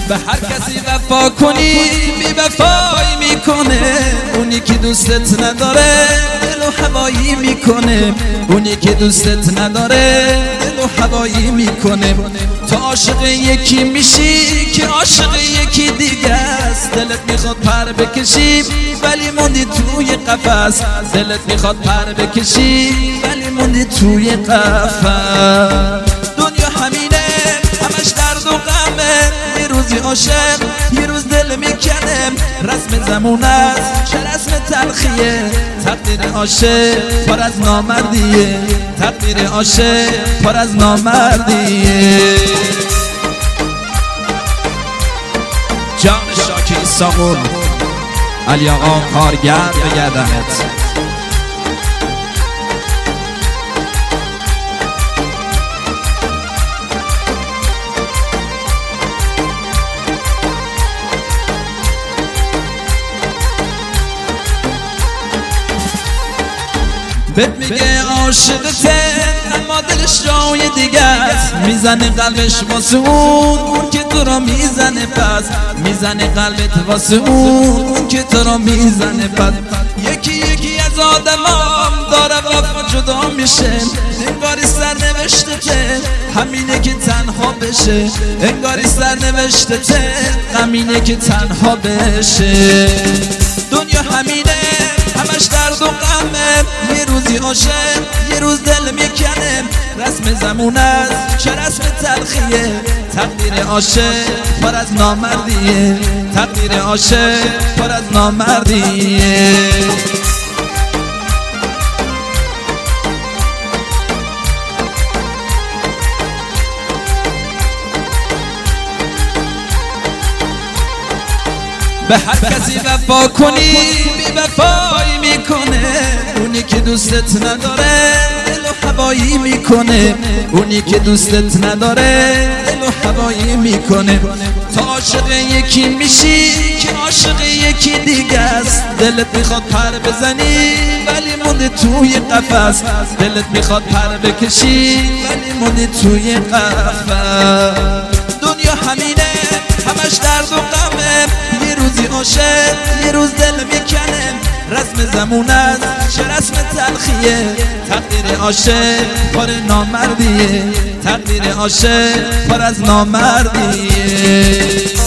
به هر کسی وفا کنی بی وفایی میکنه، اونی که دوستت نداره دل و هوایی میکنه، اونی که دوستت نداره دل و هوایی میکنه. تو عاشق یکی میشی که عاشق یکی دیگه است، دلت میخواد پر بکشی ولی موندی توی قفس، دلت میخواد پر بکشی ولی موندی توی قفس. دنیا همینه همش درد و غمه، یه روزی عاشق یه روز دل میکنه، رسم زمون است چه رسم تلخیه، تقدیر عاشق پر از نامردیه، تقدیر عاشق پر از نامردیه. جان شاکی ساغون علی آقا کارگر بگردنت. بهت میگه عاشقته اما دلش جای دیگه است، میزنه قلبش واسه اون که تو رو میزنه پس، میزنه قلبت واسه اون که تو رو میزنه پس. یکی یکی از آدمام داره وفا جدا میشه، انگاری سرنوشتته همینه که تنها بشه، انگاری سرنوشتته همینه که تنها بشه. دنیا همینه همش درد و غمه، یه روزی عاشق یه روز دل میکنه، رسم زمون است چه رسم تلخیه، تقدیر عاشق پر از نامردیه، تقدیر عاشق پر از نامردیه. به هر کسی وفا کنی بی وفایی میکنه، اونی که دوستت نداره دل و هوایی میکنه، اونی که دوستت نداره دل و هوایی میکنه. تو عاشق یکی میشی که عاشق یکی دیگه است، دلت میخواد پر بزنی ولی موندی توی قفس، دلت میخواد پر بکشی ولی موندی توی قفس. دنیا همینه همش درد و غمه، یه روزی عاشق یه روز دل میکنه، رسم زمون است چه رسم تلخیه، تقدیر عاشق پر نامردیه، تقدیر عاشق پر از نامردیه.